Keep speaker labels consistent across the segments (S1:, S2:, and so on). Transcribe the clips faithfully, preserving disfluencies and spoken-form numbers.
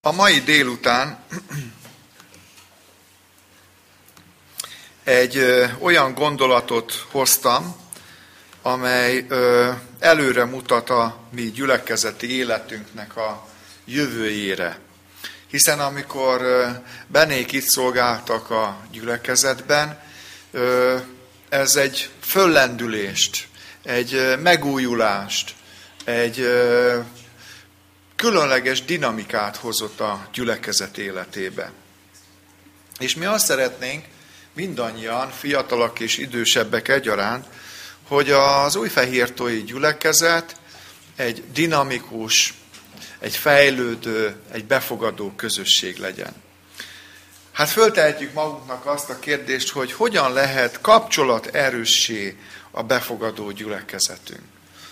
S1: A mai délután egy ö, olyan gondolatot hoztam, amely ö, előre mutat a mi gyülekezeti életünknek a jövőjére. Hiszen amikor ö, Benék itt szolgáltak a gyülekezetben, ö, ez egy föllendülést, egy ö, megújulást, egy ö, különleges dinamikát hozott a gyülekezet életébe. És mi azt szeretnénk, mindannyian, fiatalok és idősebbek egyaránt, hogy az újfehértói gyülekezet egy dinamikus, egy fejlődő, egy befogadó közösség legyen. Hát föltehetjük magunknak azt a kérdést, hogy hogyan lehet kapcsolat erőssé a befogadó gyülekezetünk.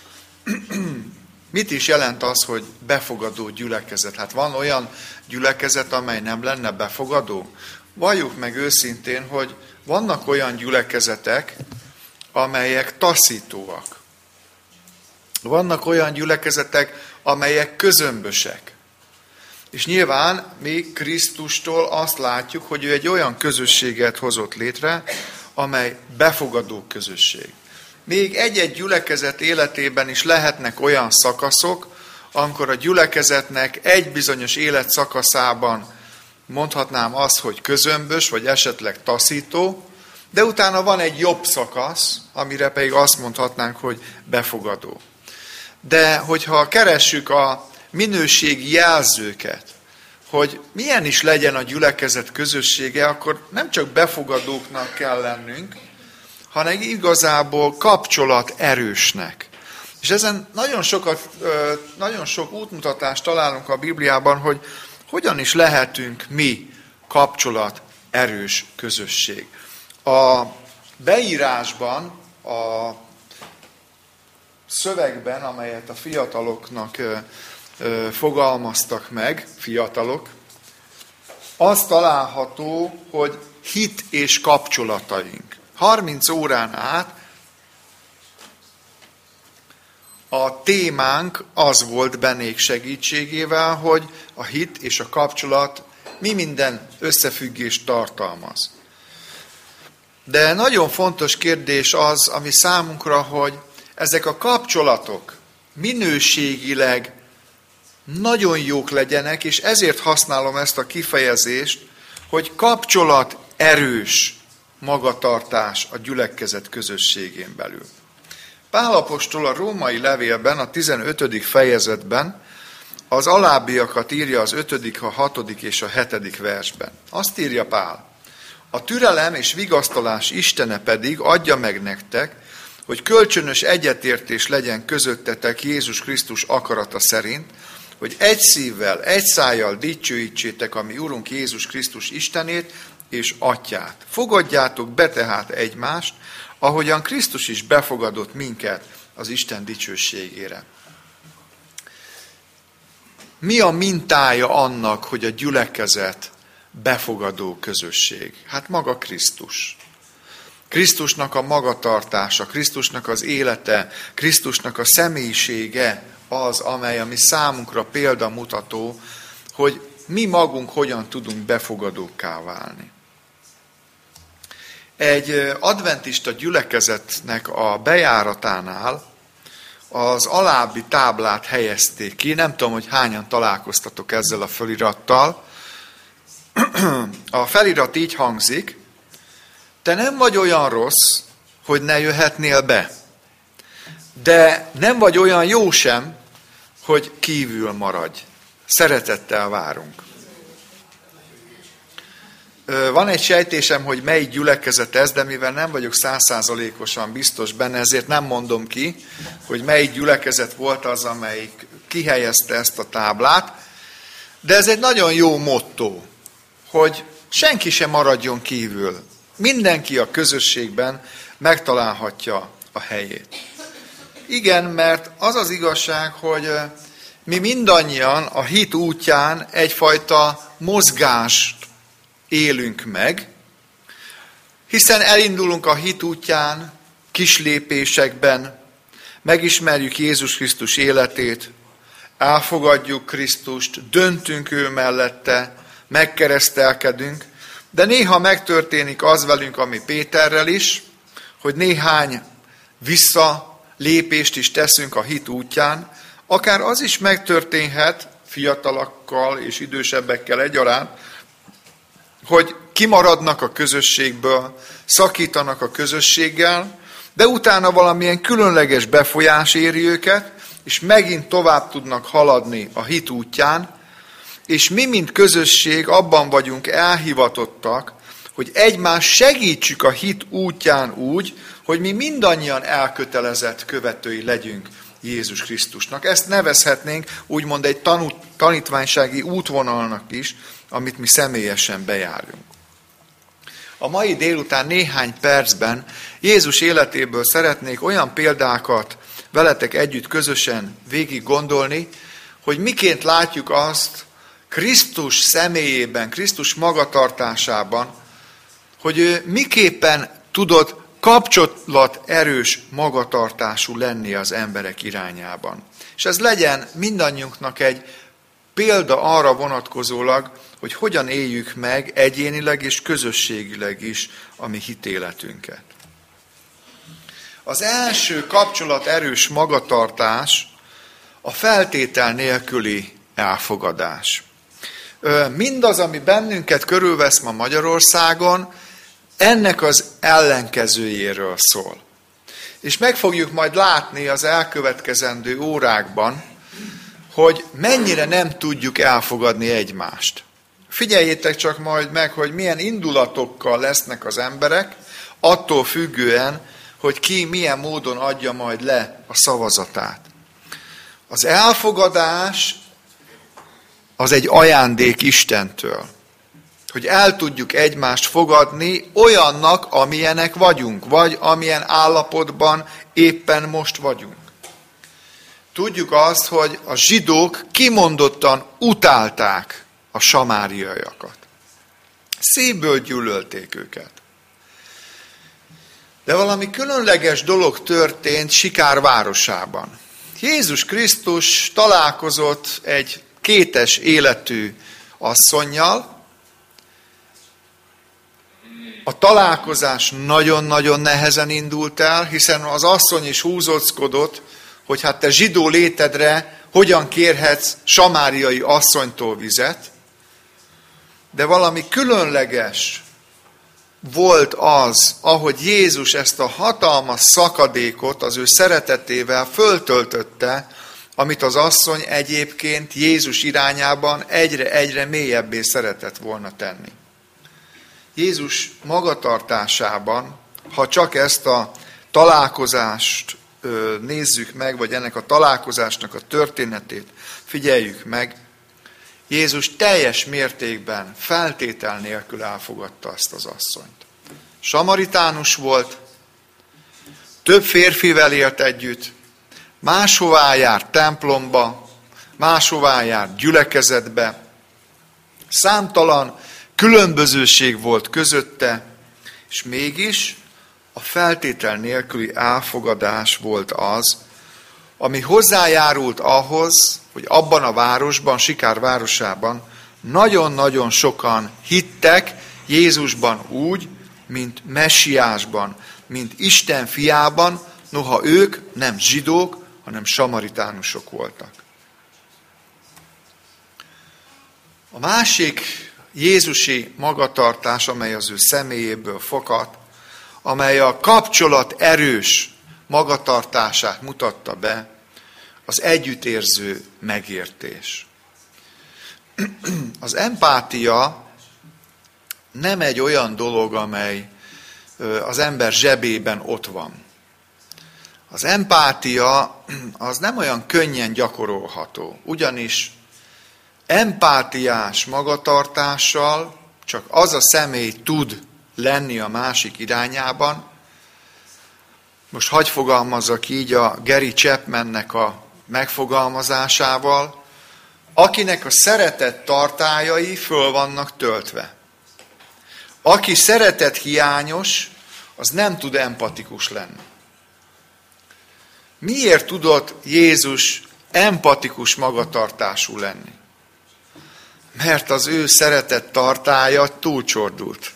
S1: Mit is jelent az, hogy befogadó gyülekezet? Hát van olyan gyülekezet, amely nem lenne befogadó? Valljuk meg őszintén, hogy vannak olyan gyülekezetek, amelyek taszítóak. Vannak olyan gyülekezetek, amelyek közömbösek. És nyilván mi Krisztustól azt látjuk, hogy ő egy olyan közösséget hozott létre, amely befogadó közösség. Még egy-egy gyülekezet életében is lehetnek olyan szakaszok, amikor a gyülekezetnek egy bizonyos életszakaszában mondhatnám azt, hogy közömbös, vagy esetleg taszító, de utána van egy jobb szakasz, amire pedig azt mondhatnánk, hogy befogadó. De hogyha keressük a minőségi jelzőket, hogy milyen is legyen a gyülekezet közössége, akkor nem csak befogadóknak kell lennünk, hanem igazából kapcsolat erősnek. És ezen nagyon, sokat, nagyon sok útmutatást találunk a Bibliában, hogy hogyan is lehetünk mi kapcsolat erős közösség. A beírásban, a szövegben, amelyet a fiataloknak fogalmaztak meg, fiatalok, az található, hogy hit és kapcsolataink. harminc órán át a témánk az volt Benék segítségével, hogy a hit és a kapcsolat mi minden összefüggést tartalmaz. De nagyon fontos kérdés az, ami számunkra, hogy ezek a kapcsolatok minőségileg nagyon jók legyenek, és ezért használom ezt a kifejezést, hogy kapcsolat erős magatartás a gyülekezet közösségén belül. Pál apostol a római levélben, a tizenötödik fejezetben az alábbiakat írja az ötödik, a hatodik és a hetedik versben. Azt írja Pál: a türelem és vigasztalás Istene pedig adja meg nektek, hogy kölcsönös egyetértés legyen közöttetek Jézus Krisztus akarata szerint, hogy egy szívvel, egy szájjal dicsőítsétek a mi Urunk Jézus Krisztus Istenét és Atyát. Fogadjátok be tehát egymást, ahogyan Krisztus is befogadott minket az Isten dicsőségére. Mi a mintája annak, hogy a gyülekezet befogadó közösség? Hát maga Krisztus. Krisztusnak a magatartása, Krisztusnak az élete, Krisztusnak a személyisége az, amely a mi számunkra példamutató, hogy mi magunk hogyan tudunk befogadókká válni. Egy adventista gyülekezetnek a bejáratánál az alábbi táblát helyezték ki. Nem tudom, hogy hányan találkoztatok ezzel a felirattal. A felirat így hangzik: te nem vagy olyan rossz, hogy ne jöhetnél be, de nem vagy olyan jó sem, hogy kívül maradj. Szeretettel várunk. Van egy sejtésem, hogy melyik gyülekezet ez, de mivel nem vagyok százszázalékosan biztos benne, ezért nem mondom ki, hogy melyik gyülekezet volt az, amelyik kihelyezte ezt a táblát. De ez egy nagyon jó motto, hogy senki sem maradjon kívül. Mindenki a közösségben megtalálhatja a helyét. Igen, mert az az igazság, hogy mi mindannyian a hit útján egyfajta mozgást élünk meg, hiszen elindulunk a hit útján, kis lépésekben, megismerjük Jézus Krisztus életét, elfogadjuk Krisztust, döntünk ő mellette, megkeresztelkedünk, de néha megtörténik az velünk, ami Péterrel is, hogy néhány visszalépést is teszünk a hit útján, akár az is megtörténhet fiatalokkal és idősebbekkel egyaránt, hogy kimaradnak a közösségből, szakítanak a közösséggel, de utána valamilyen különleges befolyás éri őket, és megint tovább tudnak haladni a hit útján, és mi, mint közösség abban vagyunk elhivatottak, hogy egymást segítsük a hit útján úgy, hogy mi mindannyian elkötelezett követői legyünk Jézus Krisztusnak. Ezt nevezhetnénk úgymond egy tanú, tanítványsági útvonalnak is, amit mi személyesen bejárjunk. A mai délután néhány percben Jézus életéből szeretnék olyan példákat veletek együtt közösen végig gondolni, hogy miként látjuk azt Krisztus személyében, Krisztus magatartásában, hogy ő miképpen tudott kapcsolat erős magatartású lenni az emberek irányában. És ez legyen mindannyiunknak egy példa arra vonatkozólag, hogy hogyan éljük meg egyénileg és közösségileg is a mi hitéletünket. Az első kapcsolat erős magatartás a feltétel nélküli elfogadás. Mindaz, ami bennünket körülvesz ma Magyarországon, ennek az ellenkezőjéről szól. És meg fogjuk majd látni az elkövetkezendő órákban, hogy mennyire nem tudjuk elfogadni egymást. Figyeljétek csak majd meg, hogy milyen indulatokkal lesznek az emberek, attól függően, hogy ki milyen módon adja majd le a szavazatát. Az elfogadás az egy ajándék Istentől, hogy el tudjuk egymást fogadni olyannak, amilyenek vagyunk, vagy amilyen állapotban éppen most vagyunk. Tudjuk azt, hogy a zsidók kimondottan utálták a samáriaiakat. Szívből gyűlölték őket. De valami különleges dolog történt Sikár városában. Jézus Krisztus találkozott egy kétes életű asszonnyal. A találkozás nagyon-nagyon nehezen indult el, hiszen az asszony is húzóckodott, hogy hát te zsidó létedre hogyan kérhetsz samáriai asszonytól vizet, de valami különleges volt az, ahogy Jézus ezt a hatalmas szakadékot az ő szeretetével föltöltötte, amit az asszony egyébként Jézus irányában egyre-egyre mélyebbé szeretett volna tenni. Jézus magatartásában, ha csak ezt a találkozást nézzük meg, vagy ennek a találkozásnak a történetét figyeljük meg, Jézus teljes mértékben, feltétel nélkül elfogadta azt az asszonyt. Samaritánus volt, több férfivel élt együtt, máshová járt templomba, máshová járt gyülekezetbe, számtalan különbözőség volt közötte, és mégis a feltétel nélküli elfogadás volt az, ami hozzájárult ahhoz, hogy abban a városban, Sikár városában nagyon-nagyon sokan hittek Jézusban úgy, mint Messiásban, mint Isten fiában, noha ők nem zsidók, hanem samaritánusok voltak. A másik jézusi magatartás, amely az ő személyéből fakadt, amely a kapcsolat erős magatartását mutatta be, az együttérző megértés. Az empátia nem egy olyan dolog, amely az ember zsebében ott van. Az empátia az nem olyan könnyen gyakorolható, ugyanis empátiás magatartással csak az a személy tud lenni a másik irányában. Most hadd fogalmazzak így a Gary Chapmannek a megfogalmazásával, akinek a szeretet tartályai föl vannak töltve. Aki szeretet hiányos, az nem tud empatikus lenni. Miért tudott Jézus empatikus magatartású lenni. Mert az ő szeretett tartálya túlcsordult.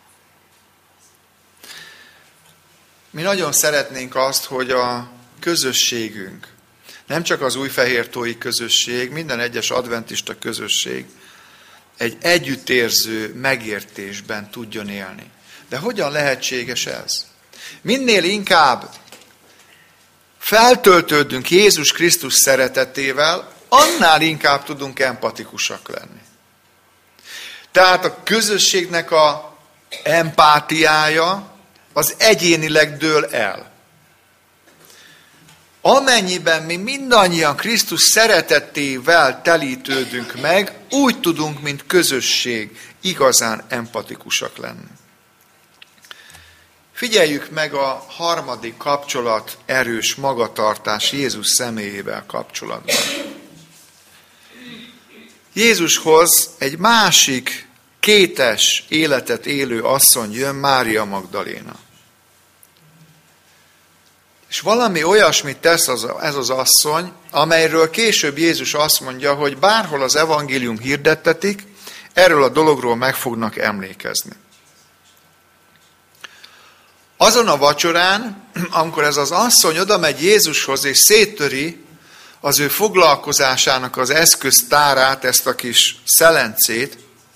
S1: Mi nagyon szeretnénk azt, hogy a közösségünk, nem csak az újfehértói közösség, minden egyes adventista közösség egy együttérző megértésben tudjon élni. De hogyan lehetséges ez? Minél inkább feltöltődünk Jézus Krisztus szeretetével, annál inkább tudunk empatikusak lenni. Tehát a közösségnek a empátiája az egyénileg dől el. Amennyiben mi mindannyian Krisztus szeretetével telítődünk meg, úgy tudunk, mint közösség, igazán empatikusak lenni. Figyeljük meg a harmadik kapcsolat, erős magatartás Jézus személyével kapcsolatban. Jézushoz egy másik kétes életet élő asszony jön, Mária Magdaléna. És valami olyasmit tesz az, ez az asszony, amelyről később Jézus azt mondja, hogy bárhol az evangélium hirdettetik, erről a dologról meg fognak emlékezni. Azon a vacsorán, amikor ez az asszony oda megy Jézushoz, és széttöri az ő foglalkozásának az eszköztárát, ezt a kis szelencét,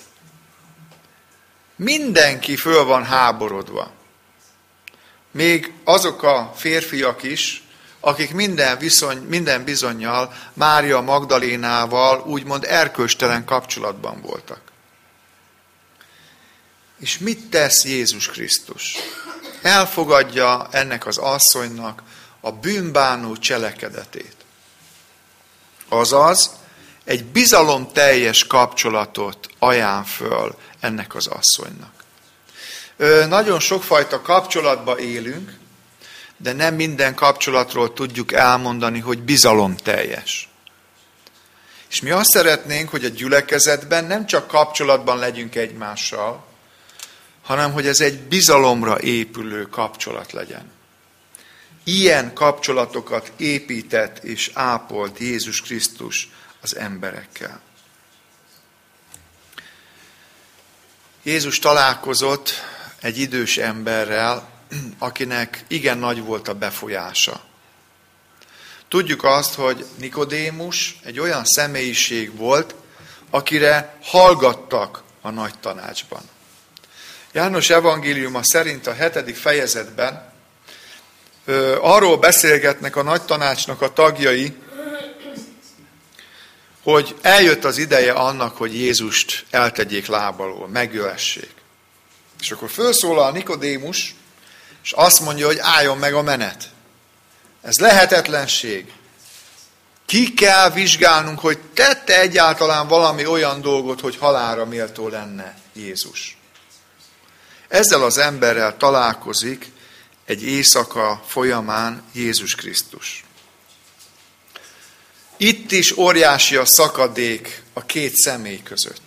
S1: mindenki föl van háborodva. Még azok a férfiak is, akik minden, viszony, minden bizonnyal Mária Magdalénával úgymond erkölcstelen kapcsolatban voltak. És mit tesz Jézus Krisztus? Elfogadja ennek az asszonynak a bűnbánó cselekedetét. Azaz, egy bizalomteljes kapcsolatot ajánl föl ennek az asszonynak. Ö, nagyon sokfajta kapcsolatba élünk, de nem minden kapcsolatról tudjuk elmondani, hogy bizalomteljes. És mi azt szeretnénk, hogy a gyülekezetben nem csak kapcsolatban legyünk egymással, hanem hogy ez egy bizalomra épülő kapcsolat legyen. Ilyen kapcsolatokat épített és ápolt Jézus Krisztus az emberekkel. Jézus találkozott egy idős emberrel, akinek igen nagy volt a befolyása. Tudjuk azt, hogy Nikodémus egy olyan személyiség volt, akire hallgattak a nagy tanácsban. János evangéliuma szerint a hetedik fejezetben ö, arról beszélgetnek a nagy tanácsnak a tagjai, hogy eljött az ideje annak, hogy Jézust eltegyék lábalól, megölessék. És akkor felszólal Nikodémus, és azt mondja, hogy álljon meg a menet. Ez lehetetlenség. Ki kell vizsgálnunk, hogy tette egyáltalán valami olyan dolgot, hogy halálra méltó lenne Jézus. Ezzel az emberrel találkozik egy éjszaka folyamán Jézus Krisztus. Itt is óriási a szakadék a két személy között.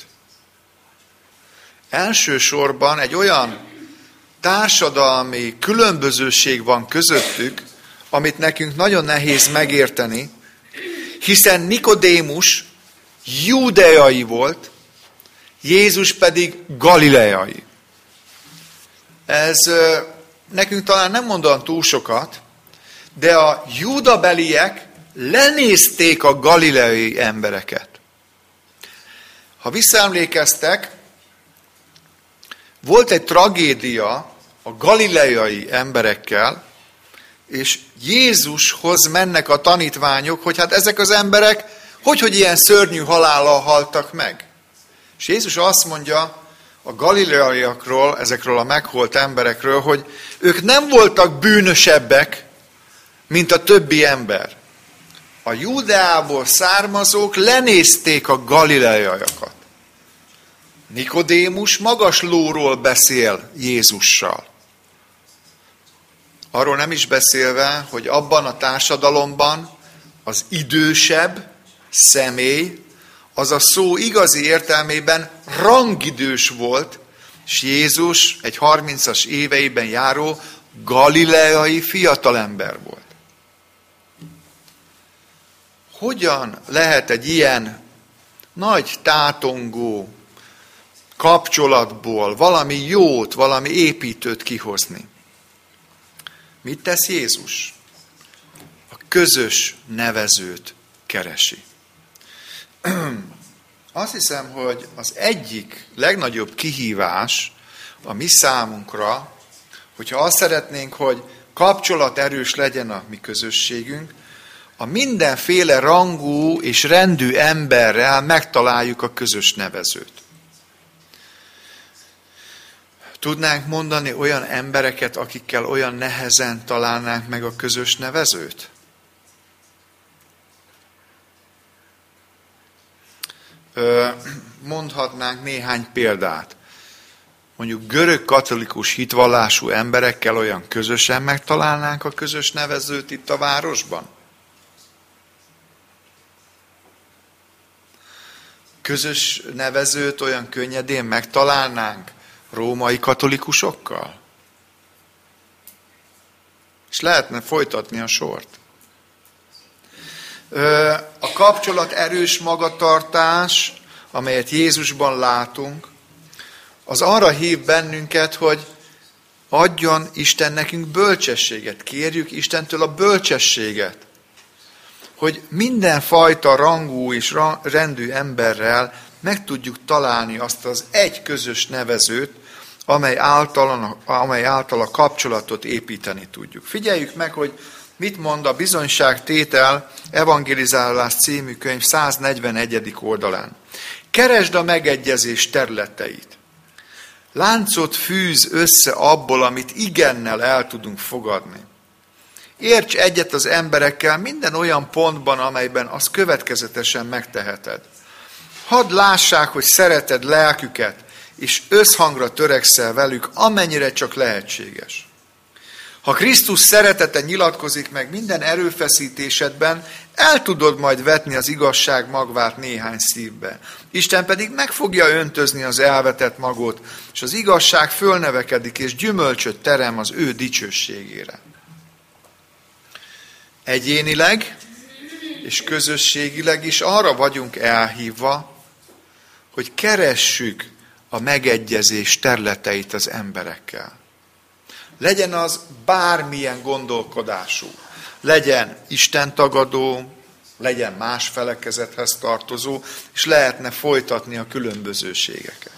S1: Elsősorban egy olyan társadalmi különbözőség van közöttük, amit nekünk nagyon nehéz megérteni, hiszen Nikodémus júdeai volt, Jézus pedig galileai. Ez nekünk talán nem mondan túl sokat, de a júdabeliek lenézték a galileai embereket. Ha visszaemlékeztek, volt egy tragédia a galileai emberekkel, és Jézushoz mennek a tanítványok, hogy hát ezek az emberek hogy, hogy ilyen szörnyű halállal haltak meg. És Jézus azt mondja a galileaiakról, ezekről a meghalt emberekről, hogy ők nem voltak bűnösebbek, mint a többi ember. A Júdeából származók lenézték a galileaiakat. Nikodémus magas lóról beszél Jézussal. Arról nem is beszélve, hogy abban a társadalomban az idősebb személy, az a szó igazi értelmében rangidős volt, és Jézus egy harmincas éveiben járó galileai fiatalember volt. hogyan lehet egy ilyen nagy tátongó kapcsolatból valami jót, valami építőt kihozni? Mit tesz Jézus? A közös nevezőt keresi. Azt hiszem, hogy az egyik legnagyobb kihívás a mi számunkra, hogyha azt szeretnénk, hogy kapcsolat erős legyen a mi közösségünk, a mindenféle rangú és rendű emberrel megtaláljuk a közös nevezőt. Tudnánk mondani olyan embereket, akikkel olyan nehezen találnánk meg a közös nevezőt? Mondhatnánk néhány példát. Mondjuk görög katolikus hitvallású emberekkel olyan közösen megtalálnánk a közös nevezőt itt a városban? Közös nevezőt olyan könnyedén megtalálnánk római katolikusokkal? És lehetne folytatni a sort. A kapcsolat erős magatartás, amelyet Jézusban látunk, az arra hív bennünket, hogy adjon Isten nekünk bölcsességet. Kérjük Istentől a bölcsességet, hogy mindenfajta rangú és rendű emberrel meg tudjuk találni azt az egy közös nevezőt, amely által, amely által a kapcsolatot építeni tudjuk. Figyeljük meg, hogy mit mond a Bizonyságtétel Evangelizálás című könyv száznegyvenegyedik oldalán. Keresd a megegyezés területeit. Láncot fűz össze abból, amit igennel el tudunk fogadni. Érts egyet az emberekkel minden olyan pontban, amelyben azt következetesen megteheted. Hadd lássák, hogy szereted lelküket, és összhangra törekszel velük, amennyire csak lehetséges. Ha Krisztus szeretete nyilatkozik meg minden erőfeszítésedben, el tudod majd vetni az igazság magvát néhány szívbe. Isten pedig meg fogja öntözni az elvetett magot, és az igazság fölnevekedik, és gyümölcsöt terem az ő dicsőségére. Egyénileg és közösségileg is arra vagyunk elhívva, hogy keressük a megegyezés területeit az emberekkel. Legyen az bármilyen gondolkodású, legyen istentagadó, legyen más felekezethez tartozó, és lehetne folytatni a különbözőségeket.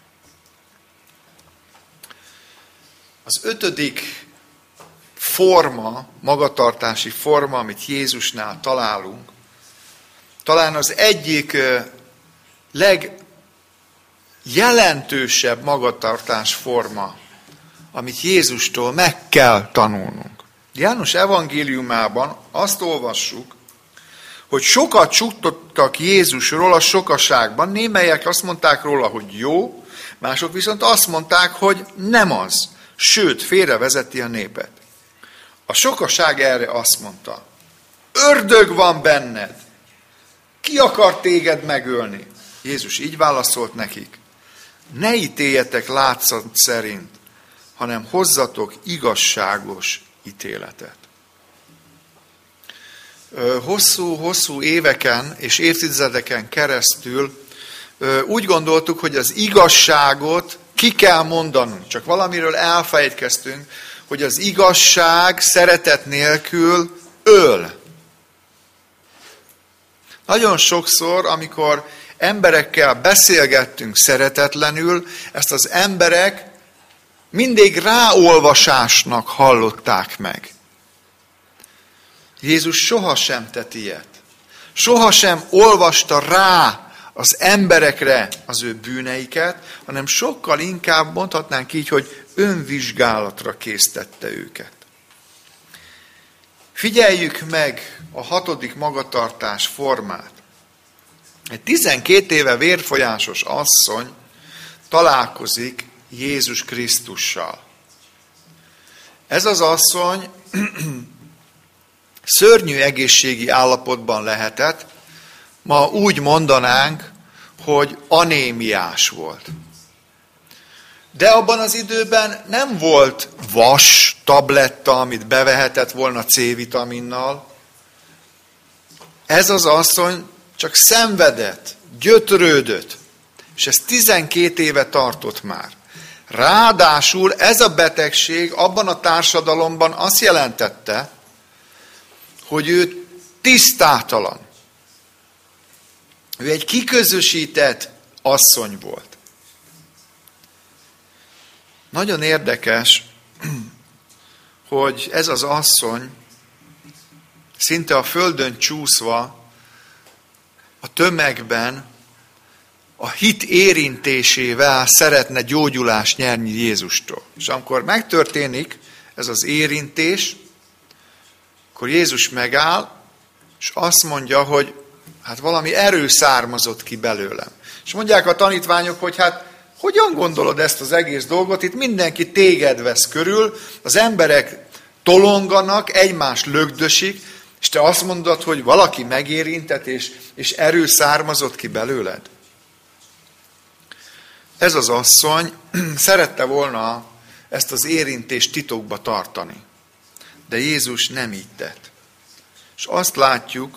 S1: Az ötödik forma, magatartási forma, amit Jézusnál találunk, talán az egyik legjelentősebb magatartás forma, amit Jézustól meg kell tanulnunk. János evangéliumában azt olvassuk, hogy sokat suttottak Jézusról a sokaságban, némelyek azt mondták róla, hogy jó, mások viszont azt mondták, hogy nem az, sőt, félrevezeti a népet. A sokaság erre azt mondta, ördög van benned, ki akar téged megölni? Jézus így válaszolt nekik, ne ítéljetek látszat szerint, hanem hozzatok igazságos ítéletet. Hosszú-hosszú éveken és évtizedeken keresztül úgy gondoltuk, hogy az igazságot ki kell mondanunk. Csak valamiről elfejtkeztünk, hogy az igazság szeretet nélkül öl. Nagyon sokszor, amikor emberekkel beszélgettünk szeretetlenül, ezt az emberek mindig ráolvasásnak hallották meg. Jézus sohasem tett ilyet. Sohasem olvasta rá az emberekre az ő bűneiket, hanem sokkal inkább mondhatnánk így, hogy önvizsgálatra késztette őket. Figyeljük meg a hatodik magatartás formát. Egy tizenkét éve vérfolyásos asszony találkozik Jézus Krisztussal. Ez az asszony szörnyű egészségi állapotban lehetett, ma úgy mondanánk, hogy anémiás volt. De abban az időben nem volt vas tabletta, amit bevehetett volna C-vitaminnal, Ez az asszony csak szenvedett, gyötrődött, és ez tizenkét éve tartott már. Ráadásul ez a betegség abban a társadalomban azt jelentette, hogy ő tisztátalan. Ő egy kiközösített asszony volt. Nagyon érdekes, hogy ez az asszony szinte a földön csúszva a tömegben a hit érintésével szeretne gyógyulást nyerni Jézustól. És amikor megtörténik ez az érintés, akkor Jézus megáll, és azt mondja, hogy hát valami erő származott ki belőlem. És mondják a tanítványok, hogy hát hogyan gondolod ezt az egész dolgot? Itt mindenki téged vesz körül, az emberek tolonganak, egymás lögdösik, és te azt mondod, hogy valaki megérintett, és, és erő származott ki belőled. Ez az asszony szerette volna ezt az érintést titokba tartani. De Jézus nem így tett. És azt látjuk,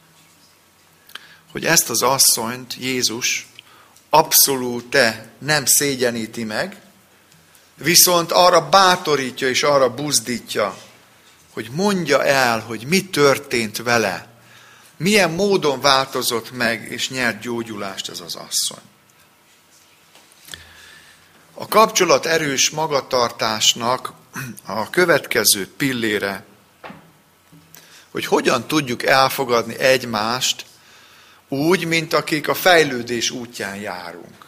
S1: hogy ezt az asszonyt Jézus abszolút nem szégyeníti meg, viszont arra bátorítja és arra buzdítja, hogy mondja el, hogy mi történt vele, milyen módon változott meg és nyert gyógyulást ez az asszony. A kapcsolat erős magatartásnak a következő pillére, hogy hogyan tudjuk elfogadni egymást úgy, mint akik a fejlődés útján járunk.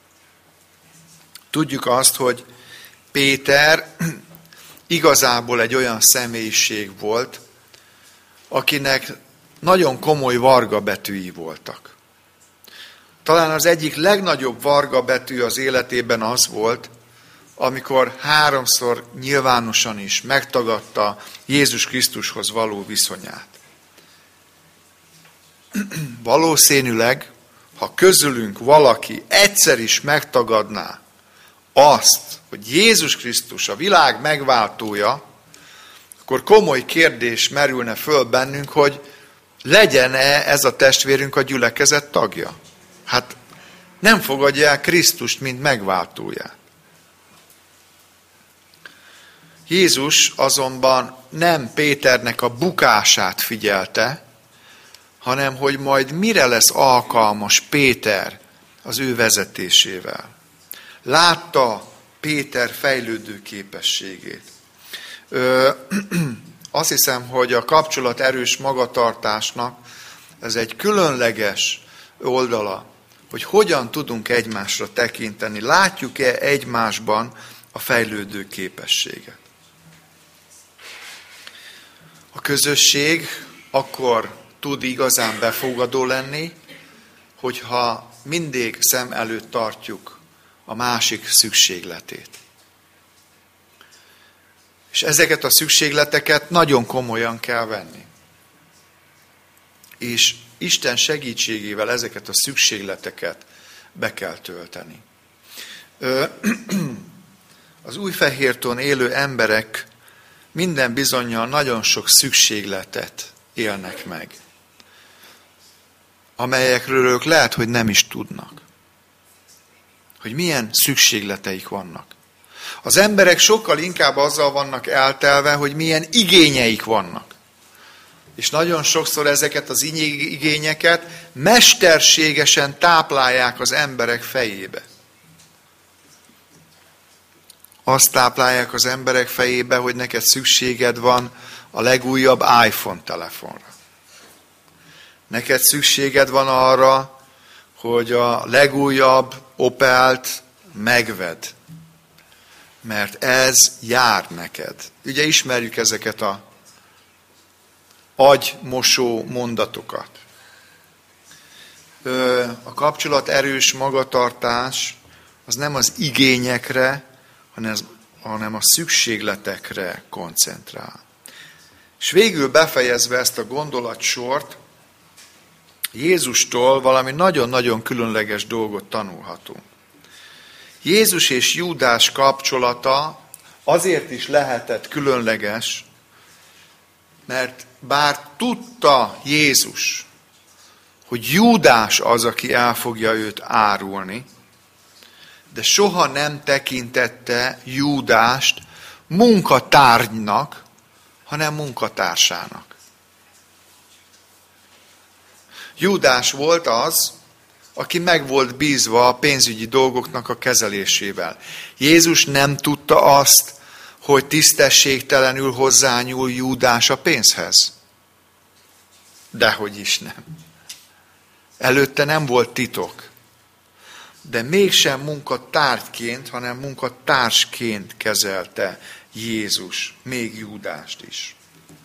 S1: Tudjuk azt, hogy Péter igazából egy olyan személyiség volt, akinek nagyon komoly varga betűi voltak. Talán az egyik legnagyobb varga betű az életében az volt, amikor háromszor nyilvánosan is megtagadta Jézus Krisztushoz való viszonyát. Valószínűleg, ha közülünk valaki egyszer is megtagadná azt, hogy Jézus Krisztus a világ megváltója, akkor komoly kérdés merülne föl bennünk, hogy legyen-e ez a testvérünk a gyülekezet tagja. Hát nem fogadja el Krisztust, mint megváltóját. Jézus azonban nem Péternek a bukását figyelte, hanem hogy majd mire lesz alkalmas Péter az ő vezetésével. Látta Péter fejlődő képességét. Ö, azt hiszem, hogy a kapcsolat erős magatartásnak ez egy különleges oldala, hogy hogyan tudunk egymásra tekinteni. Látjuk-e egymásban a fejlődő képességet? A közösség akkor tud igazán befogadó lenni, hogyha mindig szem előtt tartjuk a másik szükségletét. És ezeket a szükségleteket nagyon komolyan kell venni. És Isten segítségével ezeket a szükségleteket be kell tölteni. Az Újfehérton élő emberek minden bizonnyal nagyon sok szükségletet élnek meg, amelyekről ők lehet, hogy nem is tudnak. Hogy milyen szükségleteik vannak. Az emberek sokkal inkább azzal vannak eltelve, hogy milyen igényeik vannak. És nagyon sokszor ezeket az igényeket mesterségesen táplálják az emberek fejébe. Azt táplálják az emberek fejébe, hogy neked szükséged van a legújabb iPhone telefonra. Neked szükséged van arra, hogy a legújabb Opelt megvedd. Mert ez jár neked. Ugye ismerjük ezeket a agymosó mondatokat. A kapcsolat erős magatartás az nem az igényekre, hanem a szükségletekre koncentrál. És végül befejezve ezt a gondolatsort, Jézustól valami nagyon-nagyon különleges dolgot tanulhatunk. Jézus és Júdás kapcsolata azért is lehetett különleges, Mert bár tudta Jézus, hogy Júdás az, aki el fogja őt árulni, de soha nem tekintette Júdást munkatárgynak, hanem munkatársának. Júdás volt az, aki meg volt bízva a pénzügyi dolgoknak a kezelésével. Jézus nem tudta azt, hogy tisztességtelenül hozzányúl Júdás a pénzhez. Dehogy is nem. Előtte nem volt titok. De mégsem munkatárgyként, hanem munkatársként kezelte Jézus, még Júdást is.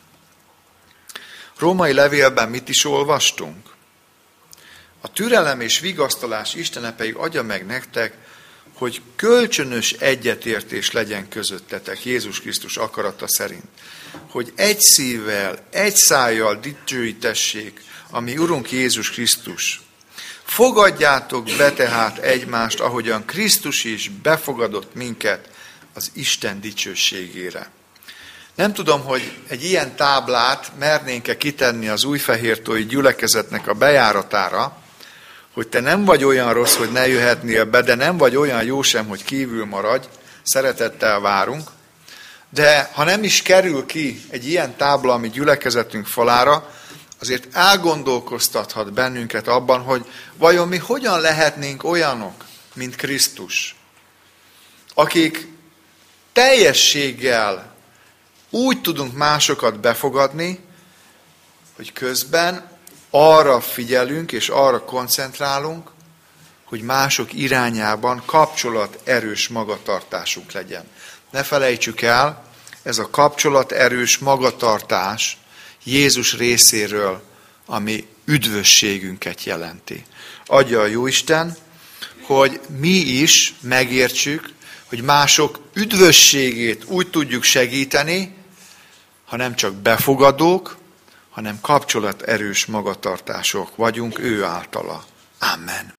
S1: Római levélben mit is olvastunk? A türelem és vigasztalás Istene pedig adja meg nektek, hogy kölcsönös egyetértés legyen közöttetek Jézus Krisztus akarata szerint. Hogy egy szívvel, egy szájjal dicsőítessék a mi Urunk Jézus Krisztus. Fogadjátok be tehát egymást, ahogyan Krisztus is befogadott minket az Isten dicsőségére. Nem tudom, hogy egy ilyen táblát mernénk-e kitenni az Újfehértói gyülekezetnek a bejáratára, hogy te nem vagy olyan rossz, hogy ne jöhetnél be, de nem vagy olyan jó sem, hogy kívül maradj, szeretettel várunk. De ha nem is kerül ki egy ilyen tábla, ami gyülekezetünk falára, azért elgondolkoztathat bennünket abban, hogy vajon mi hogyan lehetnénk olyanok, mint Krisztus, akik teljességgel úgy tudunk másokat befogadni, hogy közben arra figyelünk és arra koncentrálunk, hogy mások irányában kapcsolat erős magatartásunk legyen. Ne felejtsük el, ez a kapcsolat erős magatartás Jézus részéről, ami üdvösségünket jelenti. Adja a Jóisten, hogy mi is megértsük, hogy mások üdvösségét úgy tudjuk segíteni, ha nem csak befogadók, hanem kapcsolaterős magatartások vagyunk ő általa. Amen.